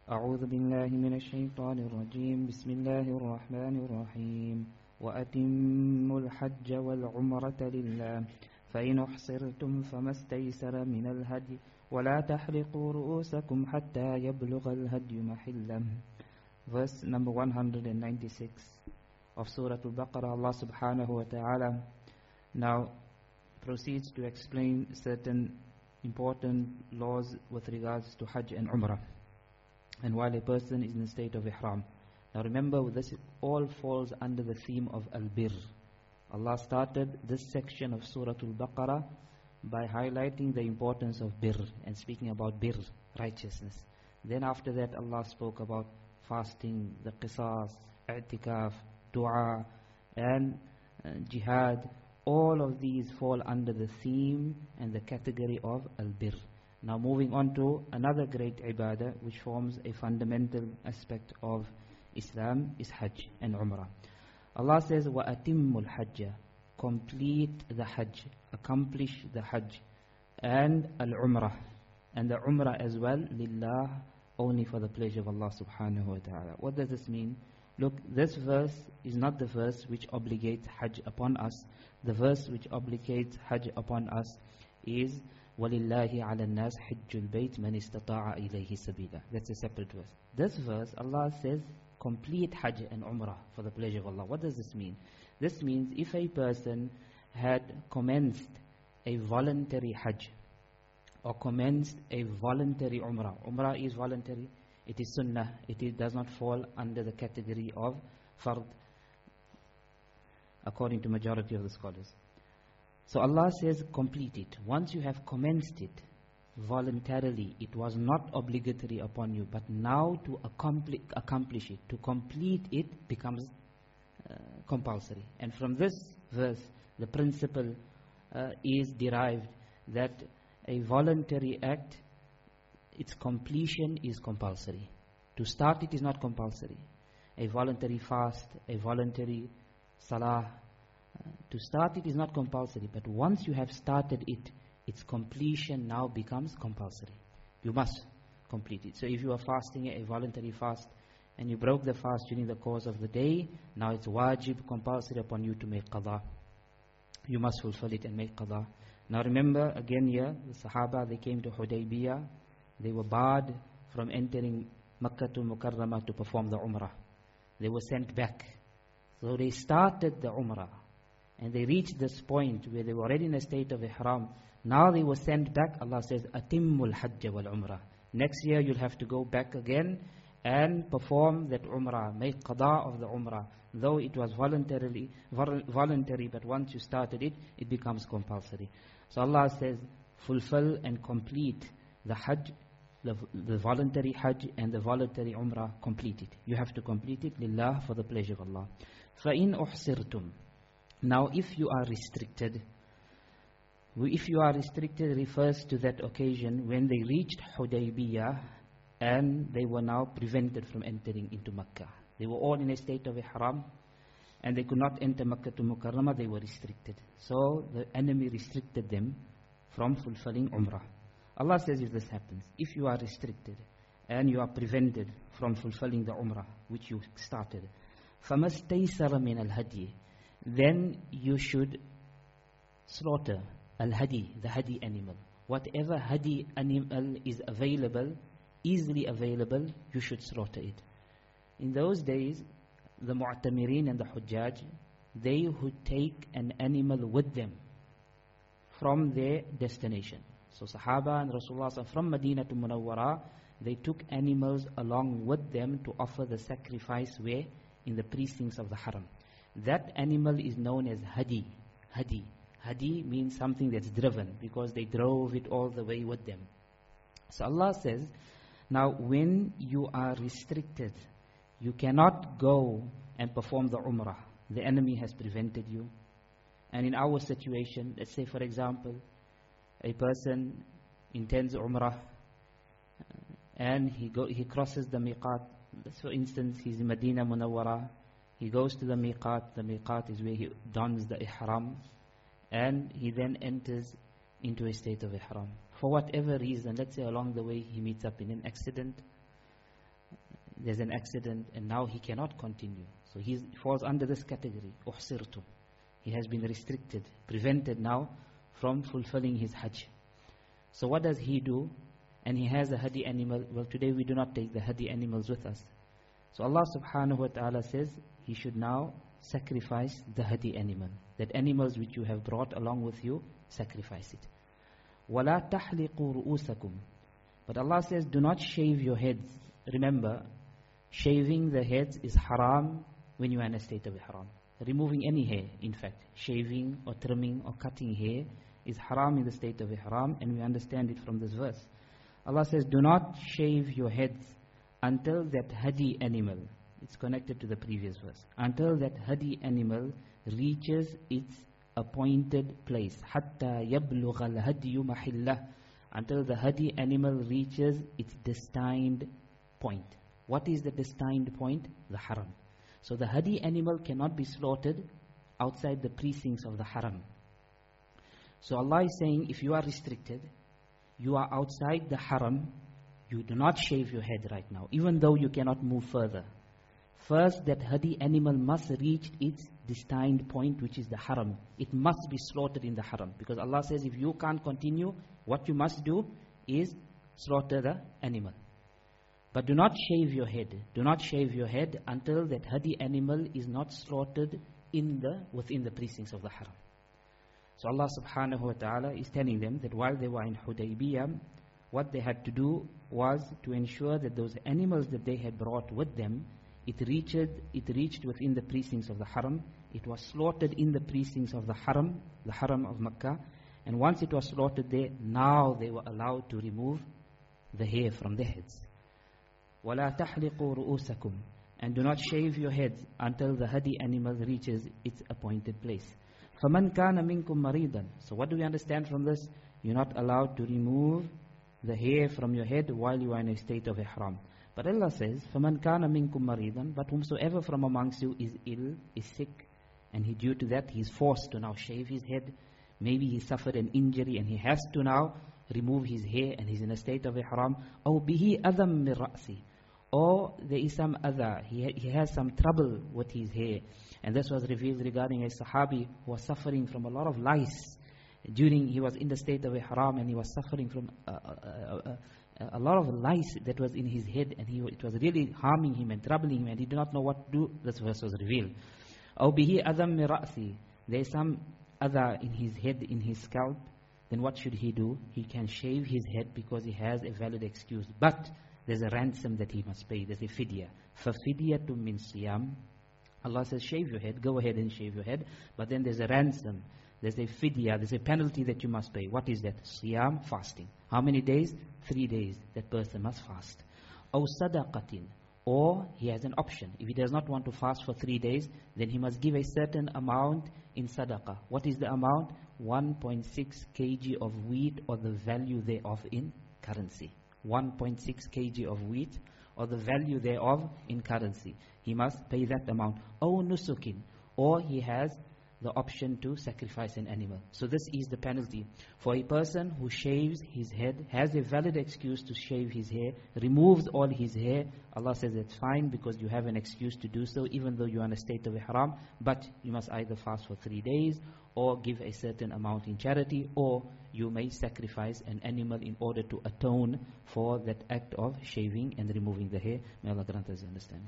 أعوذ بالله من الشيطان الرجيم بسم الله الرحمن الرحيم وأتموا الحج والعمرة لله فإن أحصرتم فما استيسر من الهدي ولا تحلقوا رؤوسكم حتى يبلغ الهدي محله. Verse number 196 of Surah Al-Baqarah. Allah subhanahu wa ta'ala now proceeds to explain certain important laws with regards to Hajj and Umrah, and while a person is in the state of Ihram. Now remember, this all falls under the theme of Al-Bir. Allah started this section of Surah Al-Baqarah by highlighting the importance of Bir and speaking about Bir, righteousness. Then after that Allah spoke about fasting, the qisas, i'tikaf, dua, and jihad. All of these fall under the theme and the category of Al-Bir. Now moving on to another great ibadah which forms a fundamental aspect of Islam is Hajj and Umrah. Allah says, وَأَتِمُّ الْحَجَّ, complete the Hajj, accomplish the Hajj, and Al-Umrah, and the Umrah as well, lillah, only for the pleasure of Allah subhanahu wa ta'ala. What does this mean? Look, this verse is not the verse which obligates Hajj upon us. The verse which obligates Hajj upon us is وَلِلَّهِ عَلَى النَّاسِ حِجُّ الْبَيْتِ مَنِ اسْتَطَاعَ إِلَيْهِ سَبِيلًا. That's a separate verse. This verse, Allah says, complete Hajj and Umrah for the pleasure of Allah. What does this mean? This means if a person had commenced a voluntary Hajj or commenced a voluntary Umrah. Umrah is voluntary. It is sunnah. It does not fall under the category of fard, according to majority of the scholars. So Allah says, complete it. Once you have commenced it voluntarily, it was not obligatory upon you, but now to accomplish it, to complete it becomes compulsory. And from this verse, the principle is derived that a voluntary act, its completion is compulsory. To start it is not compulsory. A voluntary fast, a voluntary salah, to start it is not compulsory, but once you have started it, its completion now becomes compulsory. You must complete it. So if you are fasting a voluntary fast and you broke the fast during the course of the day, now it's wajib, compulsory upon you to make qada. You must fulfill it and make qada. Now remember, again here, the Sahaba, they came to Hudaybiyah. They were barred from entering Makkah to Mukarramah to perform the Umrah. They were sent back. So they started the Umrah, and they reached this point where they were already in a state of Ihram. Now they were sent back. Allah says, Atimmul Hajj wal Umrah. Next year you'll have to go back again and perform that Umrah, make qada of the Umrah. Though it was voluntary, but once you started it, it becomes compulsory. So Allah says, fulfill and complete the Hajj, the voluntary Hajj and the voluntary Umrah, complete it. You have to complete it, lillah, for the pleasure of Allah. فَإِنْ أُحْصِرْتُمْ. Now if you are restricted, refers to that occasion when they reached Hudaybiyah and they were now prevented from entering into Makkah. They were all in a state of Ihram and they could not enter Makkah to Mukarramah. They were restricted. So the enemy restricted them from fulfilling Umrah. Allah says, if this happens, if you are restricted and you are prevented from fulfilling the Umrah which you started, فَمَا اسْتَيْسَرَ مِنَ الْهَدْيِ, then you should slaughter al-hadi, the hadi animal. Whatever hadi animal is available, easily available, you should slaughter it. In those days, the mu'tamirin and the hujjaj, they would take an animal with them from their destination. So Sahaba and Rasulullah from Medina to Munawwara, they took animals along with them to offer the sacrifice where? In the precincts of the Haram. That animal is known as hadi. Hadi. Hadi means something that's driven, because they drove it all the way with them. So Allah says, now when you are restricted, you cannot go and perform the Umrah. The enemy has prevented you. And in our situation, let's say for example, a person intends Umrah and he crosses the miqat. For instance, he's in Medina Munawwara. He goes to the miqat. The miqat is where he dons the ihram, and he then enters into a state of ihram. For whatever reason, let's say along the way he meets up in an accident, there's an accident and now he cannot continue. So he falls under this category, أحصرتم. He has been restricted, prevented now from fulfilling his Hajj. So what does he do? And he has a hadi animal. Well, today we do not take the hadi animals with us. So Allah subhanahu wa ta'ala says he should now sacrifice the hadi animal. That animals which you have brought along with you, sacrifice it. وَلَا تَحْلِقُوا رُؤُوسَكُمْ. But Allah says, do not shave your heads. Remember, shaving the heads is haram when you are in a state of ihram. Removing any hair, in fact, shaving or trimming or cutting hair is haram in the state of ihram, and we understand it from this verse. Allah says, do not shave your heads until that hadi animal, it's connected to the previous verse, until that hadi animal reaches its appointed place. حَتَّى يَبْلُغَ الْهَدِيُ مَحِلَّهُ. Until the hadi animal reaches its destined point. What is the destined point? The haram. So the hadi animal cannot be slaughtered outside the precincts of the haram. So Allah is saying, if you are restricted, you are outside the haram, you do not shave your head right now, even though you cannot move further. First, that hadi animal must reach its destined point, which is the haram. It must be slaughtered in the haram. Because Allah says, if you can't continue, what you must do is slaughter the animal. But do not shave your head. Do not shave your head until that hadi animal is not slaughtered within the precincts of the haram. So Allah subhanahu wa ta'ala is telling them that while they were in Hudaybiyah, what they had to do was to ensure that those animals that they had brought with them, it reached within the precincts of the haram. It was slaughtered in the precincts of the haram of Makkah. And once it was slaughtered there, now they were allowed to remove the hair from their heads. وَلَا تَحْلِقُوا رُؤُوسَكُمْ. And do not shave your heads until the hadi animal reaches its appointed place. فَمَنْ كَانَ مِنْكُمْ مَرِيضًا. So what do we understand from this? You're not allowed to remove the hair from your head while you are in a state of ihram. But Allah says, فَمَنْ كَانَ مِنْكُمْ مَرِيضًا. But whomsoever from amongst you is ill, is sick, and due to that he is forced to now shave his head. Maybe he suffered an injury and he has to now remove his hair and he's in a state of ihram. أَوْ بِهِ أَذًى مِّن رَأْسِهِ. Or there is some other, he has some trouble with his hair. And this was revealed regarding a Sahabi who was suffering from a lot of lice. He was in the state of ihram and he was suffering from a lot of lice that was in his head, and it was really harming him and troubling him, and he did not know what to do. This verse was revealed. أَوْ بِهِ أَذًى مِّن رَأْسِهِ. There is some other in his head, in his scalp. Then what should he do? He can shave his head because he has a valid excuse. But there's a ransom that he must pay. There's a fidya. فَفِدْيَةٌ مِّن صِيَامٍ. Allah says, shave your head, go ahead and shave your head. But then there's a ransom. There's a fidya, there's a penalty that you must pay. What is that? Siyam, fasting. How many days? 3 days. That person must fast. أَوْ صَدَقَةٍ. Or he has an option. If he does not want to fast for 3 days, then he must give a certain amount in sadaqah. What is the amount? 1.6 kg of wheat, or the value thereof in currency. 1.6 kg of wheat, or the value thereof in currency. He must pay that amount. أَوْ نُسُكٍ. Or he has the option to sacrifice an animal. So this is the penalty. For a person who shaves his head, has a valid excuse to shave his hair, removes all his hair, Allah says it's fine because you have an excuse to do so, even though you are in a state of ihram. But you must either fast for 3 days, or give a certain amount in charity, or you may sacrifice an animal in order to atone for that act of shaving and removing the hair. May Allah grant us understanding.